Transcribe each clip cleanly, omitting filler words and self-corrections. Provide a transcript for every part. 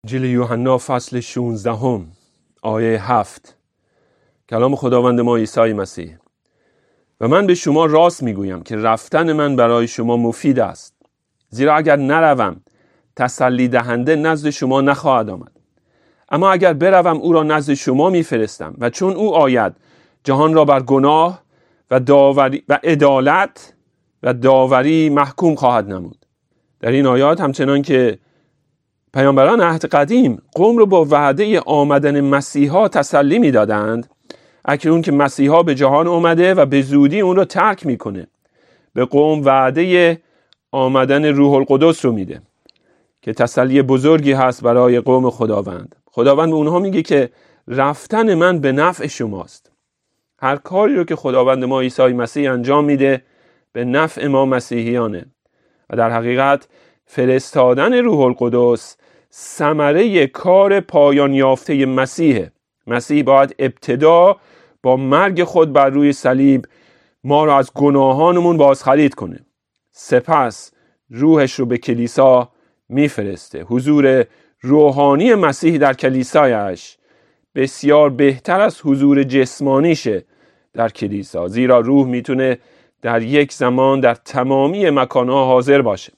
انجیل یوحنا فصل 16 آیه 7. کلام خداوند ما عیسی مسیح: و من به شما راست میگویم که رفتن من برای شما مفید است، زیرا اگر نروم تسلی دهنده نزد شما نخواهد آمد، اما اگر بروم او را نزد شما میفرستم، و چون او آید جهان را بر گناه و داوری و عدالت و داوری محکوم خواهد نمود. در این آیات همچنان که پیامبران عهد قدیم قوم رو با وعده آمدن مسیحا تسلی میدادند، اکنون که مسیحا به جهان اومده و به زودی اون رو ترک میکنه، به قوم وعده آمدن روح القدس رو میده که تسلی بزرگی هست برای قوم خداوند. خداوند به اونها میگه که رفتن من به نفع شماست. هر کاری رو که خداوند ما عیسی مسیح انجام میده به نفع ما مسیحیانه، و در حقیقت فرستادن روح القدس ثمره کار پایان یافته مسیحه. مسیح باید ابتدا با مرگ خود بر روی صلیب ما را از گناهانمون بازخرید کنه، سپس روحش رو به کلیسا میفرسته. حضور روحانی مسیح در کلیسایش بسیار بهتر از حضور جسمانیشه در کلیسا، زیرا روح میتونه در یک زمان در تمامی مکانها حاضر باشه.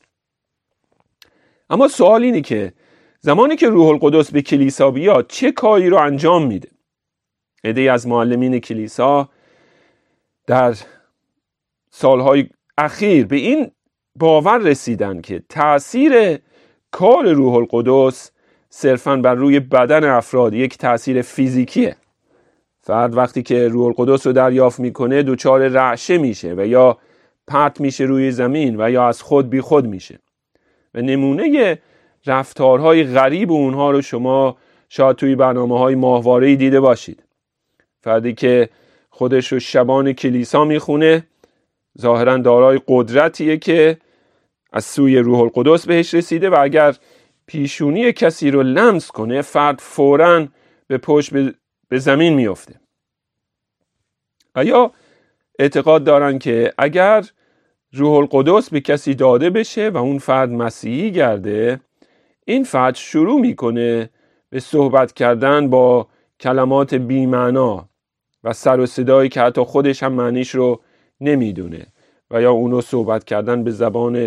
اما سوال اینه که زمانی که روح القدس به کلیسا بیاد چه کاری رو انجام میده؟ عده‌ای از معلمین کلیسا در سالهای اخیر به این باور رسیدن که تأثیر کار روح القدس صرفاً بر روی بدن افراد یک تأثیر فیزیکیه. فرد وقتی که روح القدس رو دریافت میکنه دچار رعشه میشه و یا پرت میشه روی زمین و یا از خود بی خود میشه. و نمونه رفتارهای غریب اونها رو شما شاید توی برنامه‌های ماهواره‌ای دیده باشید. فردی که خودش رو شبان کلیسا میخونه ظاهراً دارای قدرتیه که از سوی روح القدس بهش رسیده، و اگر پیشونی کسی رو لمس کنه فرد فوراً به پشت به زمین میفته. و یا اعتقاد دارن که اگر روح القدس به کسی داده بشه و اون فرد مسیحی گرده، این فرد شروع میکنه به صحبت کردن با کلمات بی‌معنا و سر و صدایی که حتی خودش هم معنیش رو نمیدونه، و یا اونو صحبت کردن به زبان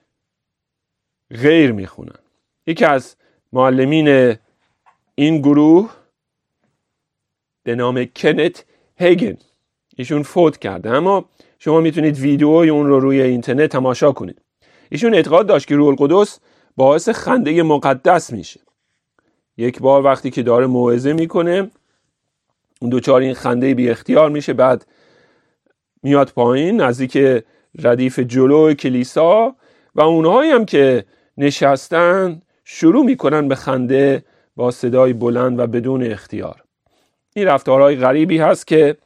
غیر میخونن. یکی از معلمین این گروه به نام کنت هیگن، ایشون فوت کرده، اما شما میتونید ویدیوی اون رو روی اینترنت تماشا کنید. ایشون اعتقاد داشت که روح القدس باعث خنده مقدس میشه. یک بار وقتی که داره موعظه میکنه اون دوچار این خنده بی اختیار میشه، بعد میاد پایین نزدیک ردیف جلو کلیسا و اونهایی هم که نشستن شروع میکنن به خنده با صدای بلند و بدون اختیار. این رفتارهای غریبی هست که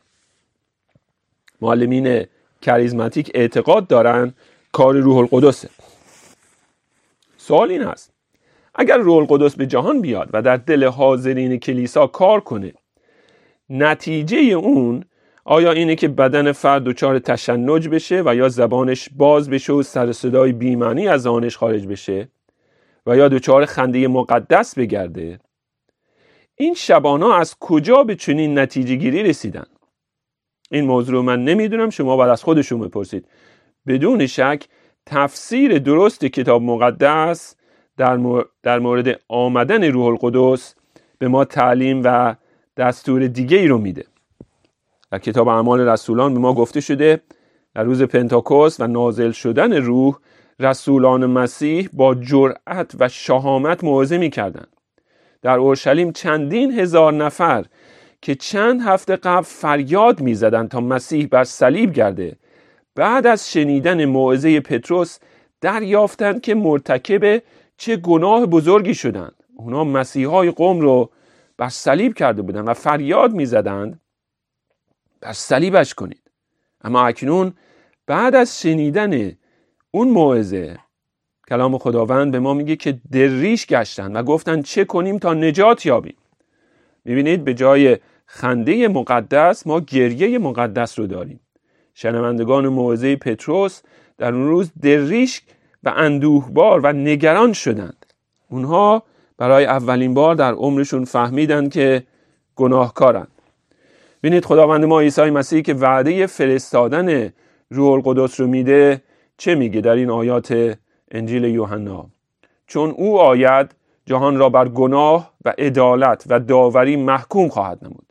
معلمین کاریزماتیک اعتقاد دارن کار روح القدسه. سوال این هست: اگر روح القدس به جهان بیاد و در دل حاضرین کلیسا کار کنه، نتیجه اون آیا اینه که بدن فرد دچار تشنج بشه و یا زبانش باز بشه و سر صدای بی‌معنی از آنش خارج بشه و یا دچار خنده مقدس بگرده؟ این شبانا از کجا به چنین نتیجه گیری رسیدن؟ این موضوع رو من نمیدونم، شما باید از خودشون بپرسید. بدون شک تفسیر درست کتاب مقدس در مورد آمدن روح القدس به ما تعلیم و دستور دیگه ای رو میده. در کتاب اعمال رسولان به ما گفته شده در روز پنتاکوست و نازل شدن روح، رسولان مسیح با جرأت و شهامت موعظه میکردند. در اورشلیم چندین هزار نفر که چند هفته قبل فریاد میزدند تا مسیح بر صلیب گرده، بعد از شنیدن موعظه پتروس دریافتند که مرتکب چه گناه بزرگی شدند. اونا مسیحای قوم رو بر صلیب کرده بودند و فریاد میزدند بر صلیبش کنید. اما اکنون بعد از شنیدن اون موعظه کلام خداوند به ما میگه که دریش گشتند و گفتند چه کنیم تا نجات یابیم. میبینید به جای خنده مقدس ما گریه مقدس رو داریم. شنوندگان موعظه پتروس در اون روز دریش و اندوهبار و نگران شدند. اونها برای اولین بار در عمرشون فهمیدن که گناهکارن. ببینید خداوند ما عیسی مسیح که وعده فرستادن روح القدس رو میده چه میگه در این آیات انجیل یوحنا؟ چون او آید جهان را بر گناه و عدالت و داوری محکوم خواهد نمود.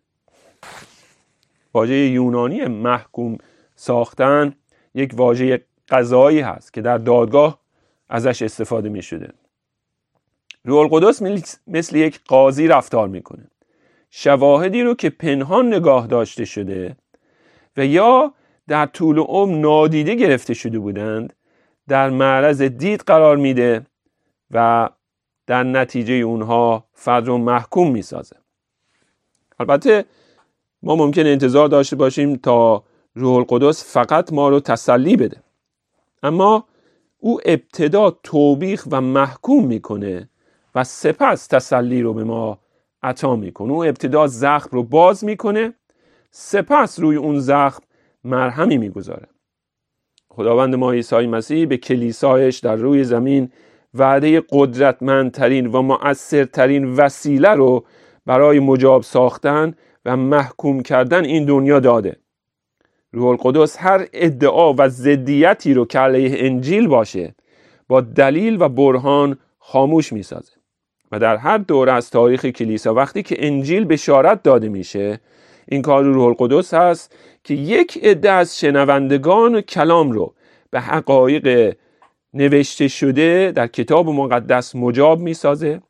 واژه یونانی محکوم ساختن یک واژه قضایی هست که در دادگاه ازش استفاده می شده. روح القدس مثل یک قاضی رفتار میکنه. شواهدی رو که پنهان نگاه داشته شده و یا در طول عمر نادیده گرفته شده بودند در معرض دید قرار میده و در نتیجه اونها فرد رو محکوم میسازه. البته ما ممکنه انتظار داشته باشیم تا روح القدس فقط ما رو تسلی بده، اما او ابتدا توبیخ و محکوم میکنه و سپس تسلی رو به ما عطا میکنه. او ابتدا زخم رو باز میکنه، سپس روی اون زخم مرهمی میگذاره. خداوند ما عیسی مسیح به کلیسایش در روی زمین وعده قدرتمندترین و مؤثرترین وسیله رو برای مجاب ساختن و محکوم کردن این دنیا داده. روح القدس هر ادعا و ضدیتی رو که علیه انجیل باشه با دلیل و برهان خاموش میسازه. و در هر دوره از تاریخ کلیسا وقتی که انجیل بشارت داده میشه، این کار روح القدس هست که یک عده از شنوندگان کلام رو به حقایق نوشته شده در کتاب مقدس مجاب میسازه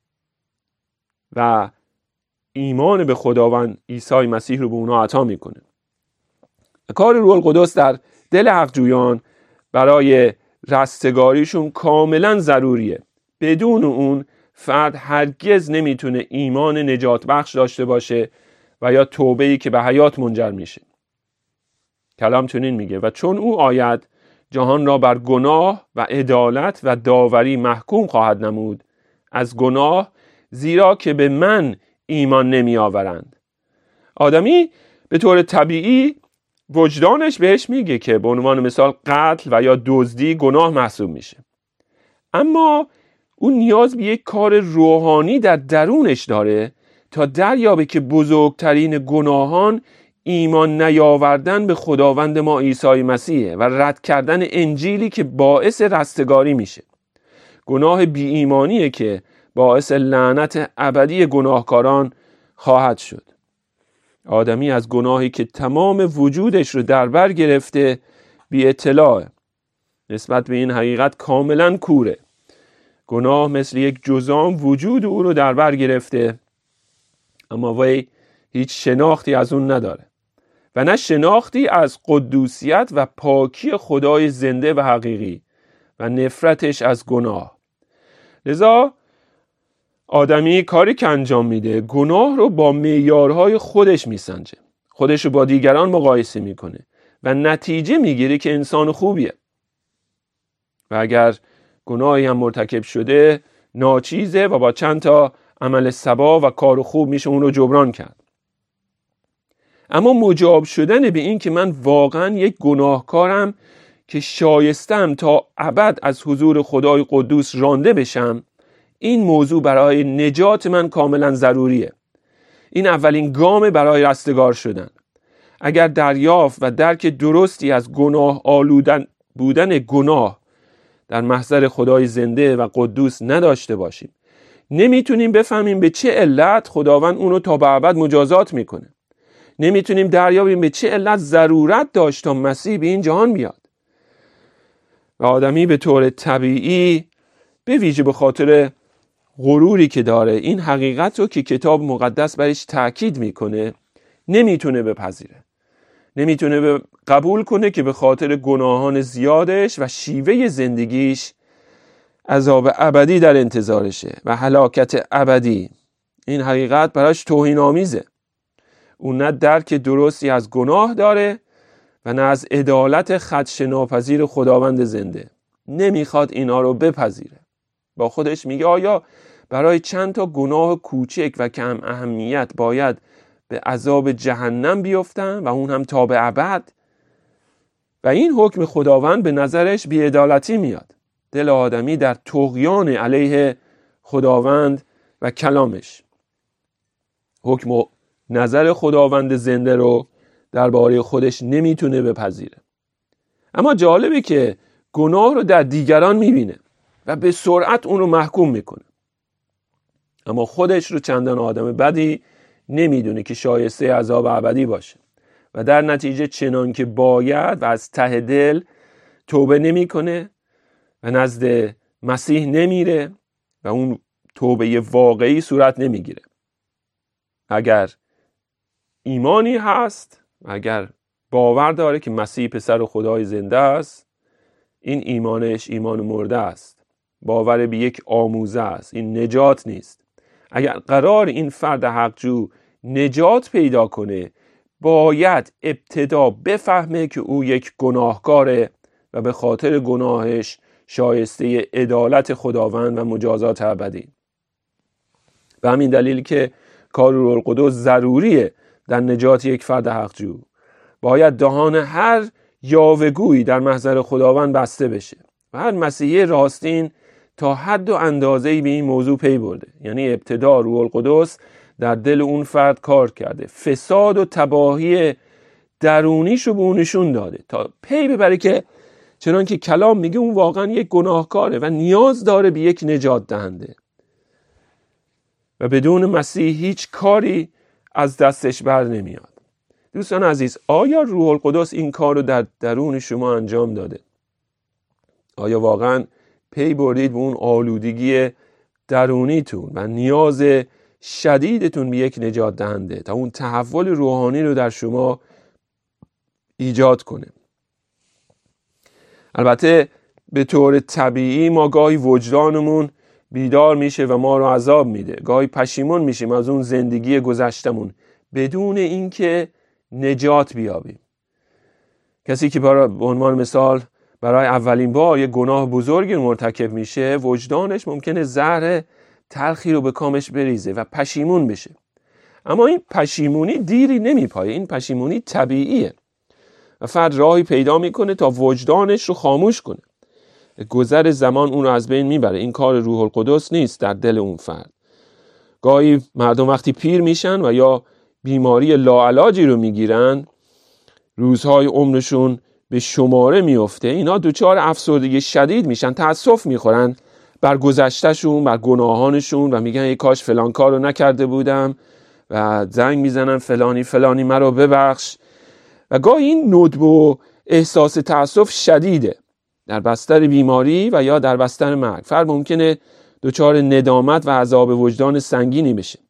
و ایمان به خداوند عیسی مسیح رو به اونا عطا میکنه. کار روح القدس در دل حقجویان برای رستگاریشون کاملا ضروریه. بدون اون فرد هرگز نمیتونه ایمان نجات بخش داشته باشه و یا توبه‌ای که به حیات منجر میشه. کلام چنین میگه و چون او آید جهان را بر گناه و عدالت و داوری محکوم خواهد نمود. از گناه زیرا که به من ایمان نمی آورند. آدمی به طور طبیعی وجدانش بهش میگه که به عنوان مثال قتل و یا دزدی گناه محسوب میشه، اما اون نیاز به یک کار روحانی در درونش داره تا دریابه که بزرگترین گناهان ایمان نیاوردن به خداوند ما عیسی مسیحه و رد کردن انجیلی که باعث رستگاری میشه. گناه بی ایمانیه که باعث لعنت ابدی گناهکاران خواهد شد. آدمی از گناهی که تمام وجودش رو در بر گرفته بی اطلاعه. نسبت به این حقیقت کاملا کوره. گناه مثل یک جذام وجود او رو در بر گرفته، اما وی هیچ شناختی از اون نداره و نه شناختی از قدوسیت و پاکی خدای زنده و حقیقی و نفرتش از گناه. لذا آدمی کاری که انجام میده گناه رو با معیارهای خودش میسنجه، خودش رو با دیگران مقایسه میکنه و نتیجه میگیره که انسان خوبیه و اگر گناهی هم مرتکب شده ناچیزه و با چند تا عمل صبا و کار خوب میشه اون رو جبران کرد. اما مجاب شدن به این که من واقعا یک گناهکارم که شایستم تا ابد از حضور خدای قدوس رانده بشم، این موضوع برای نجات من کاملا ضروریه. این اولین گام برای رستگار شدن. اگر دریافت و درک درستی از گناه آلودن بودن گناه در محضر خدای زنده و قدوس نداشته باشیم، نمیتونیم بفهمیم به چه علت خداوند اونو تا به ابد مجازات میکنه. نمیتونیم دریابیم به چه علت ضرورت داشت تا مسیح به این جهان بیاد. و آدمی به طور طبیعی به ویژه به خاطر غروری که داره این حقیقت رو که کتاب مقدس برش تأکید میکنه نمیتونه بپذیره، نمیتونه قبول کنه که به خاطر گناهان زیادش و شیوه زندگیش عذاب ابدی در انتظارشه و هلاکت ابدی. این حقیقت براش توهین آمیزه. اون نه درک درستی از گناه داره و نه از عدالت خدشه‌ناپذیر خداوند زنده. نمیخواد اینا رو بپذیره. با خودش میگه آیا برای چند تا گناه کوچک و کم اهمیت باید به عذاب جهنم بیفتم و اون هم تا به ابد؟ و این حکم خداوند به نظرش بی‌عدالتی میاد. دل آدمی در طغیان علیه خداوند و کلامش. حکم و نظر خداوند زنده رو درباره خودش نمیتونه بپذیره. اما جالبه که گناه رو در دیگران میبینه و به سرعت اون رو محکوم میکنه، اما خودش رو چندان آدم بدی نمیدونه که شایسته عذاب ابدی باشه و در نتیجه چنان که باید و از ته دل توبه نمیکنه و نزد مسیح نمیره و اون توبه واقعی صورت نمیگیره. اگر ایمانی هست، اگر باور داره که مسیح پسر خدای زنده است، این ایمانش ایمان مرده است، باور به یک آموزه است، این نجات نیست. اگر قرار این فرد حقجو نجات پیدا کنه، باید ابتدا بفهمه که او یک گناهکاره و به خاطر گناهش شایسته عدالت خداوند و مجازات ابدی. به همین دلیل که کار روح القدس ضروریه در نجات یک فرد حقجو. باید دهان هر یاوه‌گویی در محضر خداوند بسته بشه و هر مسیحی راستین تا حد و اندازه‌ای به این موضوع پی برده. یعنی ابتدا روح القدس در دل اون فرد کار کرده، فساد و تباهی درونیشو به اون نشون داده تا پی ببره که چنان که کلام میگه اون واقعا یک گناهکاره و نیاز داره به یک نجات دهنده و بدون مسیح هیچ کاری از دستش بر نمیاد. دوستان عزیز، آیا روح القدس این کار رو در درون شما انجام داده؟ آیا واقعا پی بردید به اون آلودگی درونیتون و نیاز شدیدتون به یک نجات دهنده تا اون تحول روحانی رو در شما ایجاد کنه؟ البته به طور طبیعی ما گاهی وجدانمون بیدار میشه و ما رو عذاب میده، گاهی پشیمون میشیم از اون زندگی گذشتمون بدون اینکه نجات بیابیم. کسی که به عنوان مثال برای اولین بار یک گناه بزرگی مرتکب میشه، وجدانش ممکنه زهر تلخی رو به کامش بریزه و پشیمون بشه. اما این پشیمونی دیری نمیپایه، این پشیمونی طبیعیه و فرد راهی پیدا میکنه تا وجدانش رو خاموش کنه. گذر زمان اون رو از بین میبره. این کار روح القدس نیست در دل اون فرد. گاهی مردم وقتی پیر میشن و یا بیماری لاعلاجی رو میگیرن، روزهای عمرشون به شماره میفته، اینا دوچار افسردگی شدید میشن، تأسف میخورن بر گذشتهشون، بر گناهانشون و میگن ای کاش فلان کار رو نکرده بودم و زنگ میزنن فلانی مرا ببخش و گاهی این ندب و احساس تأسف شدیده در بستر بیماری و یا در بستر مرگ. فرد ممکنه دوچار ندامت و عذاب وجدان سنگینی بشه.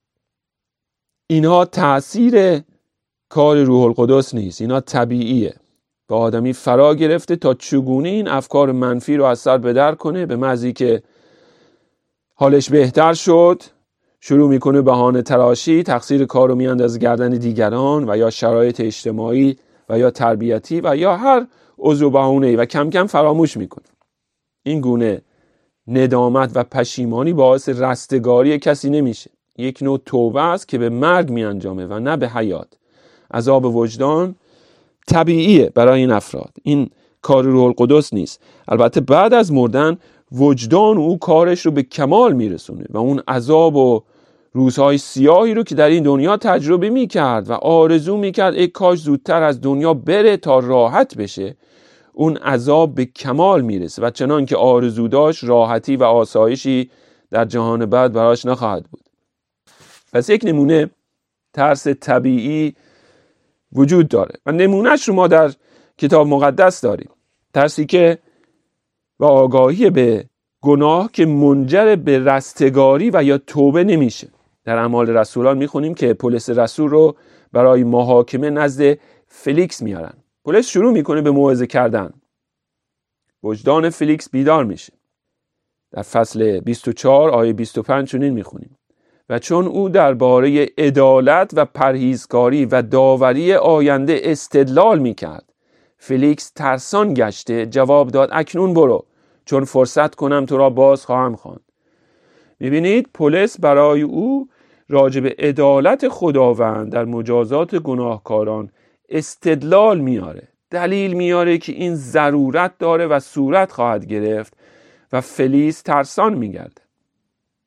اینها تأثیر کار روح القدس نیست، اینا طبیعیه. با آدمی فرا گرفته تا چگونه این افکار منفی رو از سر بدر کنه. به محضی که حالش بهتر شد شروع میکنه بهانه تراشی، تقصیر کار رو میاندازه گردن دیگران و یا شرایط اجتماعی و یا تربیتی و یا هر عذر و بهانه‌ای و کم کم فراموش میکنه. این گونه ندامت و پشیمانی باعث رستگاری کسی نمیشه. یک نوع توبه است که به مرگ میانجامه و نه به حیات. عذاب وجدان طبیعیه برای این افراد، این کار روح القدس نیست. البته بعد از مردن وجدان او کارش رو به کمال میرسونه و اون عذاب و روزهای سیاهی رو که در این دنیا تجربه میکرد و آرزو میکرد ای کاش زودتر از دنیا بره تا راحت بشه، اون عذاب به کمال میرسه و چنان که آرزو داشت راحتی و آسایشی در جهان بعد براش نخواهد بود. پس یک نمونه ترس طبیعی وجود داره و نمونهش رو ما در کتاب مقدس داریم. ترسی که و آگاهی به گناه که منجر به رستگاری و یا توبه نمیشه. در اعمال رسولان میخونیم که پولس رسول رو برای محاکمه نزد فلیکس میارن. پولس شروع میکنه به موعظه کردن. وجدان فلیکس بیدار میشه. در فصل 24 آیه 25 چنین میخونیم: و چون او درباره عدالت و پرهیزکاری و داوری آینده استدلال میکرد، فلیکس ترسان گشته جواب داد اکنون برو، چون فرصت کنم تو را باز خواهم خواند. میبینید پولس برای او راجع به عدالت خداوند در مجازات گناهکاران استدلال میاره، دلیل میاره که این ضرورت داره و صورت خواهد گرفت و فلیکس ترسان میگرده.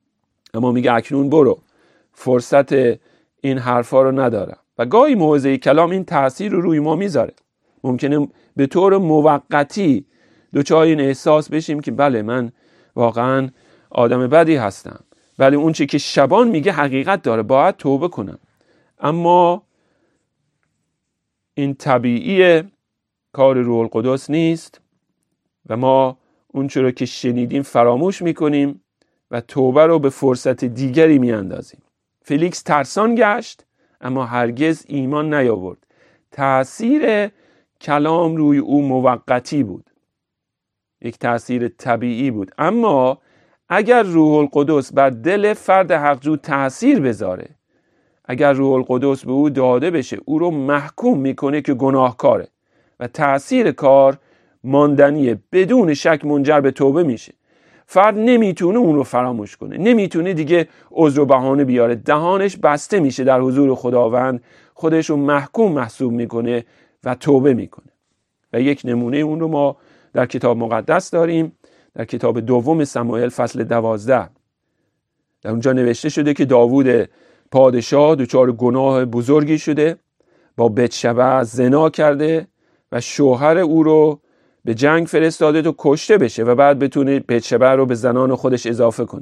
اما میگه اکنون برو، فرصت این حرفا رو ندارم. و گاهی موعظه کلام این تأثیر رو روی ما میذاره. ممکنه به طور موقتی دوچار این احساس بشیم که بله من واقعا آدم بدی هستم، ولی اون چی که شبان میگه حقیقت داره، باید توبه کنم. اما این طبیعی کار روح القدس نیست و ما اون چرا که شنیدیم فراموش میکنیم و توبه رو به فرصت دیگری میاندازیم. فلیکس ترسان گشت اما هرگز ایمان نیاورد. تأثیر کلام روی او موقتی بود، یک تأثیر طبیعی بود. اما اگر روح القدس بر دل فرد حقجو تأثیر بذاره، اگر روح القدس به او داده بشه، او رو محکوم میکنه که گناهکاره و تأثیر کار ماندنیه، بدون شک منجر به توبه میشه. فرد نمیتونه اون رو فراموش کنه، نمیتونه دیگه عذر و بهانه بیاره، دهانش بسته میشه در حضور خداوند، خودش رو محکوم محسوب میکنه و توبه میکنه. و یک نمونه اون رو ما در کتاب مقدس داریم، در کتاب دوم سموئل فصل 12. در اونجا نوشته شده که داوود پادشاه دچار گناه بزرگی شده، با بتشبع زنا کرده و شوهر او رو به جنگ فرستاده تا کشته بشه و بعد بتونه بتشبع رو به زنان خودش اضافه کنه.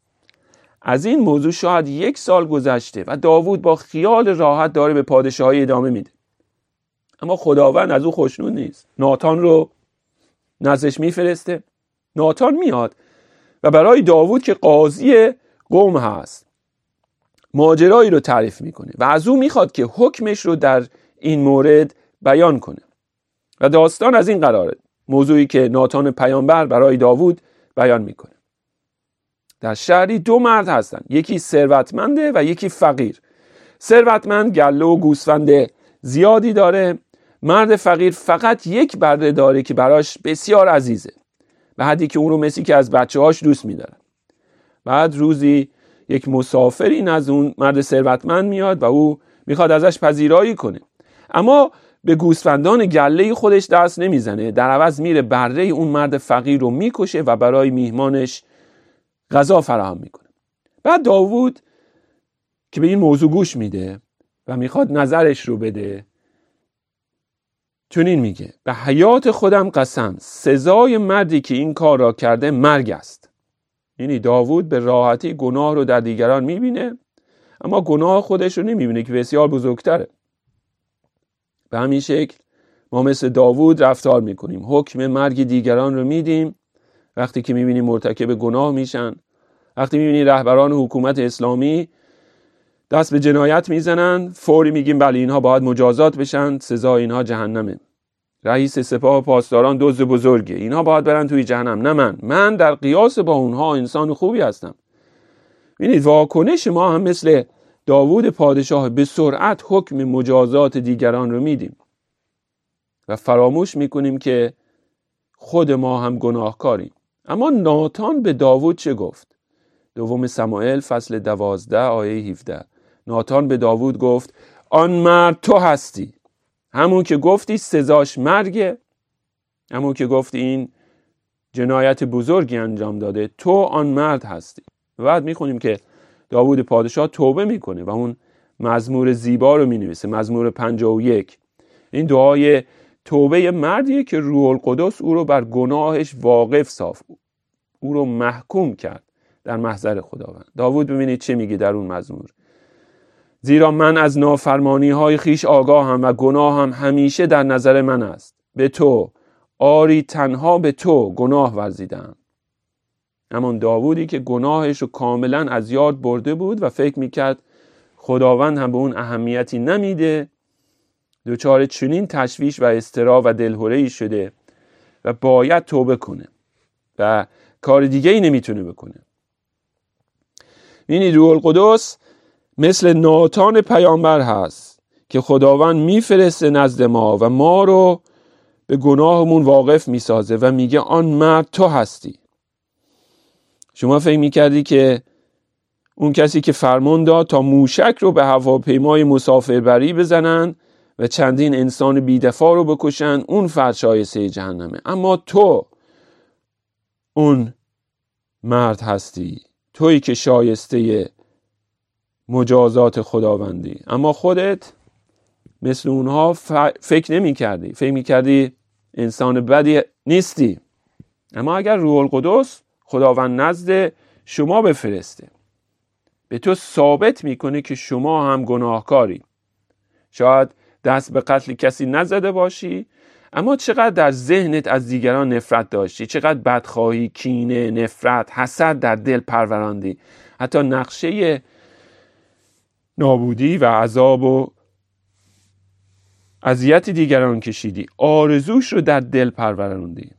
از این موضوع شاید 1 سال گذشته و داوود با خیال راحت داره به پادشاهی ادامه میده. اما خداوند از او خوشنود نیست. ناتان رو نزدش میفرسته. ناتان میاد و برای داوود که قاضی قوم هست ماجرایی رو تعریف میکنه و از او میخواد که حکمش رو در این مورد بیان کنه. و داستان از این قراره، موضوعی که ناتان پیامبر برای داوود بیان میکنه. در شهری 2 مرد هستن، یکی ثروتمنده و یکی فقیر. ثروتمند گله و گوسفند زیادی داره، مرد فقیر فقط 1 برده داره که براش بسیار عزیزه، به حدی که اون رو مثل که از بچه‌هاش دوست می‌داره. بعد روزی یک مسافری نزد اون مرد ثروتمند میاد و او میخواد ازش پذیرایی کنه، اما به گوسفندان گله خودش دست نمیزنه، در عوض میره برده اون مرد فقیر رو میکشه و برای میهمانش غذا فراهم میکنه. بعد داوود که به این موضوع گوش میده و میخواد نظرش رو بده، چنین میگه: به حیات خودم قسم، سزای مردی که این کار را کرده مرگ است. یعنی داوود به راحتی گناه رو در دیگران میبینه، اما گناه خودش رو نمیبینه که بسیار بزرگتره. به همین شکل ما مثل داوود رفتار میکنیم، حکم مرگ دیگران رو میدیم وقتی که میبینیم مرتکب گناه میشن، وقتی میبینیم رهبران حکومت اسلامی دست به جنایت میزنن، فوری میگیم بله اینها باید مجازات بشن، سزای اینها جهنمه. رئیس سپاه پاسداران دزد بزرگه، اینها باید برن توی جهنم. نه، من در قیاس با اونها انسان خوبی هستم. ببینید واکنش ما هم مثل داوود پادشاه، به سرعت حکم مجازات دیگران رو میدیم و فراموش میکنیم که خود ما هم گناهکاریم. اما ناتان به داوود چه گفت؟ دوم سموئل فصل 12 آیه 17. ناتان به داوود گفت: آن مرد تو هستی. همون که گفتی سزاش مرگه، همون که گفتی این جنایت بزرگی انجام داده، تو آن مرد هستی. و بعد میخونیم که داوود پادشاه توبه میکنه و اون مزمور زیبا رو مینویسه، مزمور 51. این دعای توبه مردیه که روح القدس او رو بر گناهش واقف ساخت، او رو محکوم کرد در محضر خداوند. داوود ببینید چه میگه در اون مزمور: زیرا من از نافرمانی های خیش آگاهم و گناهم همیشه در نظر من است. به تو، آری تنها به تو گناه ورزیدم. همون داوودی که گناهش رو کاملا از یاد برده بود و فکر میکرد خداوند هم به اون اهمیتی نمیده، دچار چنین تشویش و اضطراب و دلهره‌ای شده و باید توبه کنه و کار دیگه ای نمیتونه بکنه. این روح القدس مثل ناتان پیامبر هست که خداوند میفرسته نزد ما و ما رو به گناهمون واقف میسازه و میگه آن مرد تو هستی. شما فکر میکردی که اون کسی که فرمان داد تا موشک رو به هواپیمای مسافربری بزنن و چندین انسان بی‌دفاع رو بکشن، اون فرد شایسته جهنمه. اما تو اون مرد هستی، تویی که شایسته مجازات خداوندی، اما خودت مثل اونها فکر نمی کردی، فکر می کردی انسان بدی نیستی. اما اگر روح القدس خداوند نزد شما بفرسته، به تو ثابت میکنه که شما هم گناهکاری. شاید دست به قتل کسی نزده باشی، اما چقدر در ذهنت از دیگران نفرت داشتی، چقدر بدخواهی، کینه، نفرت، حسد در دل پروراندی، حتی نقشه نابودی و عذاب و اذیت دیگران کشیدی، آرزوش رو در دل پروراندی.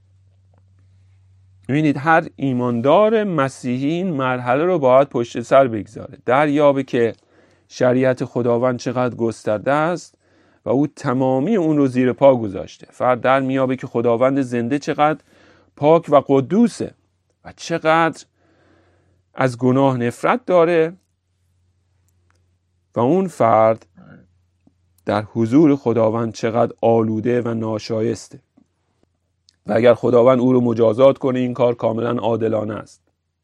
می‌بینید هر ایماندار مسیحی این مرحله رو باید پشت سر بگذاره، دریابه که شریعت خداوند چقدر گسترده است و او تمامی اون رو زیر پا گذاشته. فرد در میابه که خداوند زنده چقدر پاک و قدوسه و چقدر از گناه نفرت داره و اون فرد در حضور خداوند چقدر آلوده و ناشایسته و اگر خداوند او رو مجازات کنه این کار کاملا عادلانه است.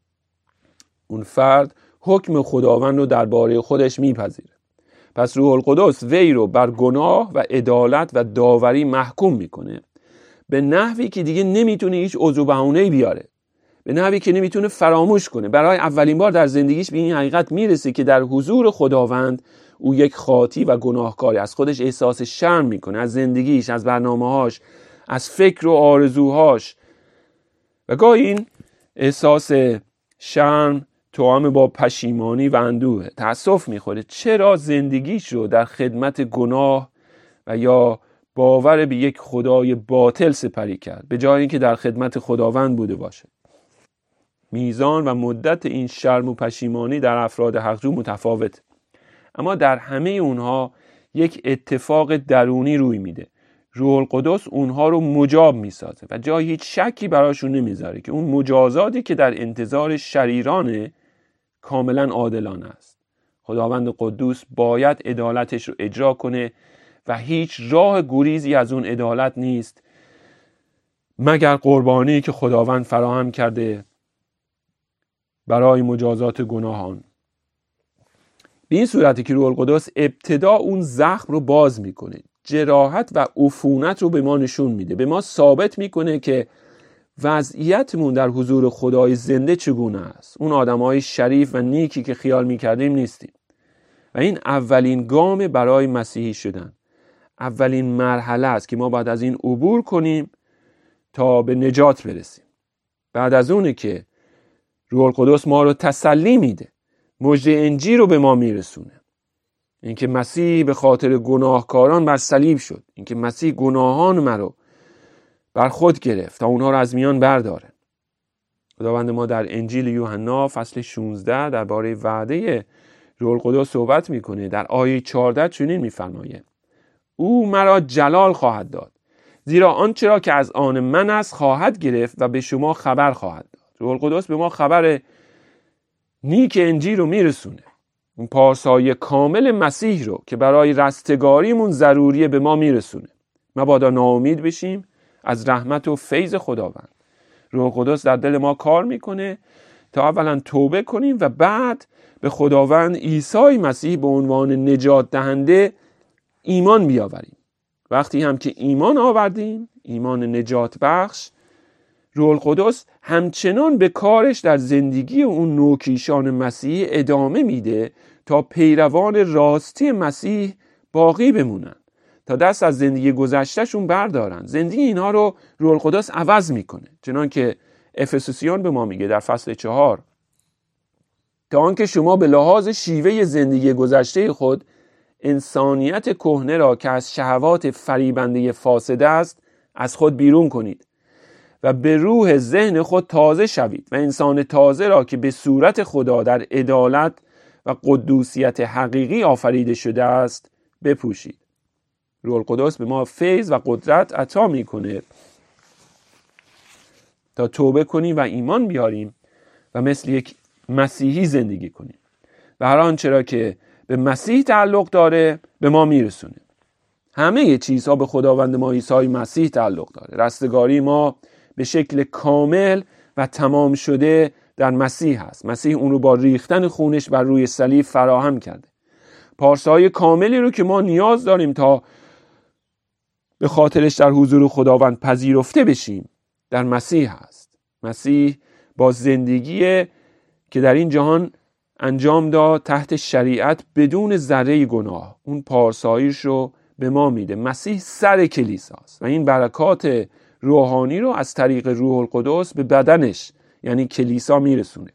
اون فرد حکم خداوند رو درباره خودش میپذیره. پس روح القدس وی رو بر گناه و عدالت و داوری محکوم میکنه به نحوی که دیگه نمیتونه هیچ عذر بهونه‌ای بیاره، به نحوی که نمیتونه فراموش کنه. برای اولین بار در زندگیش به این حقیقت میرسه که در حضور خداوند او یک خاطی و گناهکاری، از خودش احساس شرم میکنه، از زندگیش، از برنامه‌هاش، از فکر و آرزوهاش. و گاهی این احساس شرم توأم با پشیمانی و اندوه، تأسف میخوره چرا زندگیش رو در خدمت گناه و یا باور به یک خدای باطل سپری کرد به جای اینکه در خدمت خداوند بوده باشه. میزان و مدت این شرم و پشیمانی در افراد حقجو متفاوت، اما در همه اونها یک اتفاق درونی روی میده. روح القدس اونها رو مجاب میسازه و جای هیچ شکی براشون نمیذاره که اون مجازاتی که در انتظار شریرانه کاملا عادلانه است. خداوند قدوس باید عدالتش رو اجرا کنه و هیچ راه گریزی از اون عدالت نیست مگر قربانی که خداوند فراهم کرده برای مجازات گناهان. به این صورتی که روح القدس ابتدا اون زخم رو باز میکنه، جراحت و عفونت رو به ما نشون میده، به ما ثابت میکنه که وضعیتمون در حضور خدای زنده چگونه است. اون آدمای شریف و نیکی که خیال میکردیم نیستیم و این اولین گام برای مسیحی شدن، اولین مرحله است که ما باید از این عبور کنیم تا به نجات برسیم. بعد از اونه که روح القدس ما رو تسلی میده، مژده انجیل رو به ما میرسونه، اینکه مسیح به خاطر گناهکاران بر صلیب شد، اینکه مسیح گناهان ما رو بر خود گرفت تا اونها رو از میان برداره. خداوند ما در انجیل یوحنا فصل 16 درباره وعده روح القدس صحبت میکنه. در آیه 14 چنین میفرماید: او مرا جلال خواهد داد، زیرا آنچه را که از آن من است خواهد گرفت و به شما خبر خواهد داد. روح القدس به ما خبر نیک انجیل رو میرسونه، اون پارسایی کامل مسیح رو که برای رستگاریمون ضروریه به ما میرسونه. مبادا ناامید بشیم از رحمت و فیض خداوند. روح القدس در دل ما کار میکنه تا اولا توبه کنیم و بعد به خداوند عیسی مسیح به عنوان نجات دهنده ایمان بیاوریم. وقتی هم که ایمان آوردیم، ایمان نجات بخش، روح القدس همچنان به کارش در زندگی اون نوکیشان مسیح ادامه میده تا پیروان راستی مسیح باقی بمونن، تا دست از زندگی گذشتهشون بردارن. زندگی اینها رو روح القدس عوض میکنه، چنان که افسوسیان به ما میگه در فصل 4: تا آنکه شما به لحاظ شیوه زندگی گذشته خود انسانیت کهنه را که از شهوات فریبنده فاسده است از خود بیرون کنید و به روح ذهن خود تازه شوید و انسان تازه را که به صورت خدا در عدالت و قدوسیت حقیقی آفریده شده است بپوشید. روح القدس به ما فیض و قدرت عطا میکنه تا توبه کنیم و ایمان بیاریم و مثل یک مسیحی زندگی کنیم و هر آنچه را که به مسیح تعلق داره به ما میرسونه. همه چیزها به خداوند ما عیسی مسیح تعلق داره. رستگاری ما به شکل کامل و تمام شده در مسیح هست. مسیح اون رو با ریختن خونش بر روی صلیب فراهم کرده. پارسایی کاملی رو که ما نیاز داریم تا به خاطرش در حضور خداوند پذیرفته بشیم در مسیح هست. مسیح با زندگی که در این جهان انجام داد تحت شریعت بدون ذره گناه، اون پارساییش رو به ما میده. مسیح سر کلیساست و این برکات روحانی رو از طریق روح القدس به بدنش یعنی کلیسا میرسونه.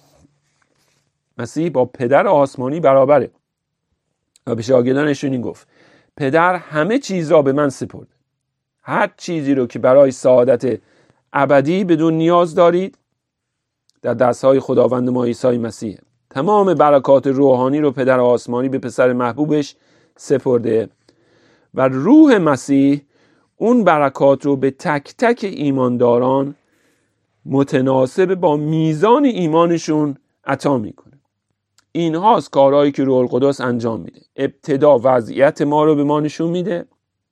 مسیح با پدر آسمانی برابره و به شاگردانشون این گفت پدر همه چیز را به من سپرده. هر چیزی رو که برای سعادت ابدی بدون نیاز دارید در دستهای خداوند ما عیسی مسیح. تمام برکات روحانی رو پدر آسمانی به پسر محبوبش سپرده و روح مسیح اون برکات رو به تک تک ایمانداران متناسب با میزان ایمانشون عطا میکنه. این هاست کارهایی که روح القدس انجام میده. ابتدا وضعیت ما رو به ما نشون میده.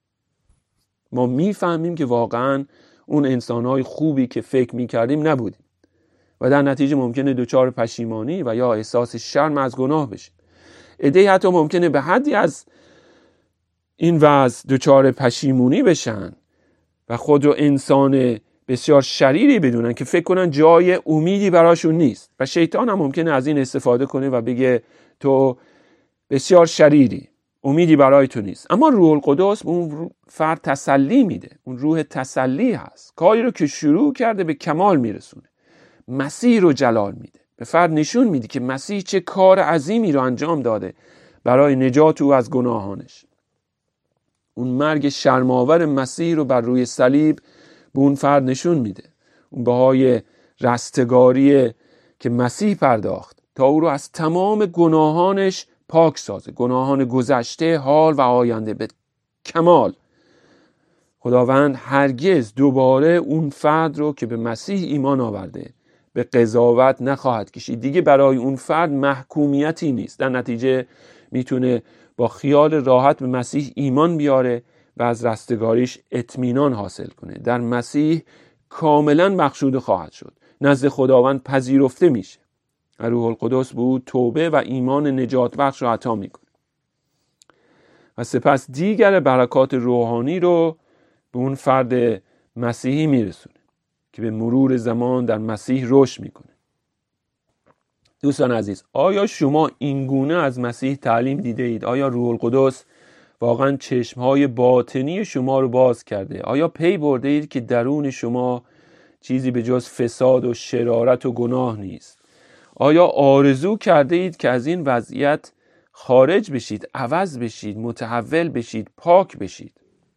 ما میفهمیم که واقعا اون انسانهای خوبی که فکر میکردیم نبودیم و در نتیجه ممکنه دچار پشیمانی و یا احساس شرم از گناه بشیم. عده‌ای حتی ممکنه به حدی از این وضع دچار پشیمونی بشن و خود رو انسان بسیار شریری بدونن که فکر کنن جای امیدی براشون نیست و شیطان هم ممکنه از این استفاده کنه و بگه تو بسیار شریری، امیدی برای تو نیست. اما روح القدس به اون فرد تسلی میده. اون روح تسلی هست. کاری رو که شروع کرده به کمال میرسونه. مسیح رو جلال میده. به فرد نشون میده که مسیح چه کار عظیمی رو انجام داده برای نجات او از گناهانش. اون مرگ شرم‌آور مسیح رو بر روی صلیب به اون فرد نشون میده. اون بهای رستگاری که مسیح پرداخت تا او رو از تمام گناهانش پاک سازه. گناهان گذشته، حال و آینده به کمال. خداوند هرگز دوباره اون فرد رو که به مسیح ایمان آورده به قضاوت نخواهد کشید. دیگه برای اون فرد محکومیتی نیست. در نتیجه میتونه با خیال راحت به مسیح ایمان بیاره و از رستگاریش اطمینان حاصل کنه. در مسیح کاملا بخشوده خواهد شد. نزد خداوند پذیرفته میشه. روح القدس به او توبه و ایمان نجات بخش رو عطا میکنه. و سپس دیگر برکات روحانی رو به اون فرد مسیحی میرسونه که به مرور زمان در مسیح رشد میکنه. دوستان عزیز، آیا شما این گونه از مسیح تعلیم دیده اید؟ آیا روح القدس واقعا چشمهای باطنی شما رو باز کرده؟ آیا پی برده اید که درون شما چیزی به جز فساد و شرارت و گناه نیست؟ آیا آرزو کرده اید که از این وضعیت خارج بشید، عوض بشید، متحول بشید، پاک بشید؟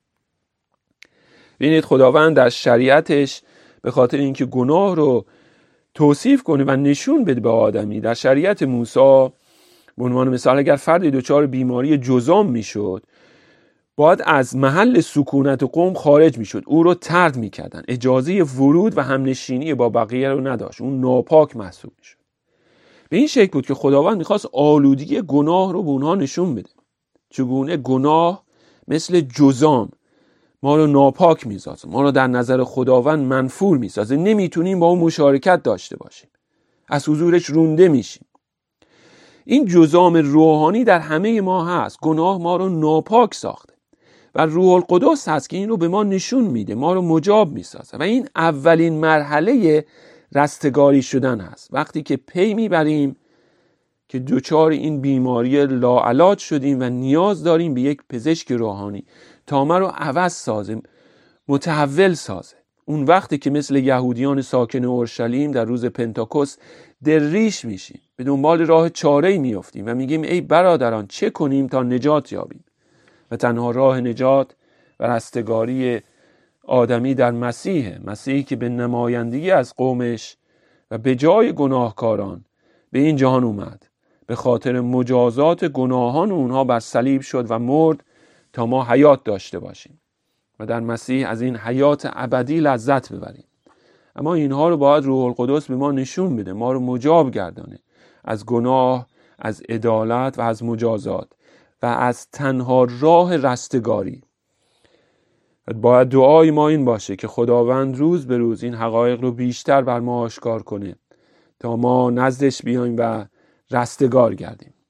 ببینید خداوند در شریعتش به خاطر اینکه گناه رو توصیف کنه و نشون بده به آدمی، در شریعت موسی به عنوان مثال اگر فردی دچار بیماری جذام میشد باید از محل سکونت قوم خارج میشد، او رو طرد میکردن، اجازه ورود و همنشینی با بقیه رو نداشت، اون ناپاک محسوب میشد. به این شکل بود که خداوند میخواست آلودگی گناه رو به اونها نشون بده. چگونه گناه مثل جذام ما رو ناپاک میسازه، ما رو در نظر خداوند منفور میسازه، نمیتونیم با اون مشارکت داشته باشیم، از حضورش رونده میشیم. این جذام روحانی در همه ما هست. گناه ما رو ناپاک ساخته و روح القدس هست که این رو به ما نشون میده، ما رو مجاب میسازه و این اولین مرحله رستگاری شدن هست. وقتی که پی میبریم که دوچار این بیماری لاعلاج شدیم و نیاز داریم به یک پزشک روحانی تا ما رو عوض سازه، متحول سازه. اون وقتی که مثل یهودیان ساکن اورشلیم در روز پنتاکوست دریش میشیم، به دنبال راه چاره‌ای میافتیم و میگیم ای برادران چه کنیم تا نجات یابیم؟ و تنها راه نجات و رستگاری آدمی در مسیحی که به نمایندگی از قومش و به جای گناهکاران به این جهان اومد، به خاطر مجازات گناهان اونها بر صلیب شد و مرد تا ما حیات داشته باشیم و در مسیح از این حیات ابدی لذت ببریم. اما اینها رو باید روح القدس به ما نشون بده، ما رو مجاب گردانه از گناه، از عدالت و از مجازات و از تنها راه رستگاری. باید دعای ما این باشه که خداوند روز به روز این حقایق رو بیشتر بر ما آشکار کنه تا ما نزدش بیایم و رستگار گردیم.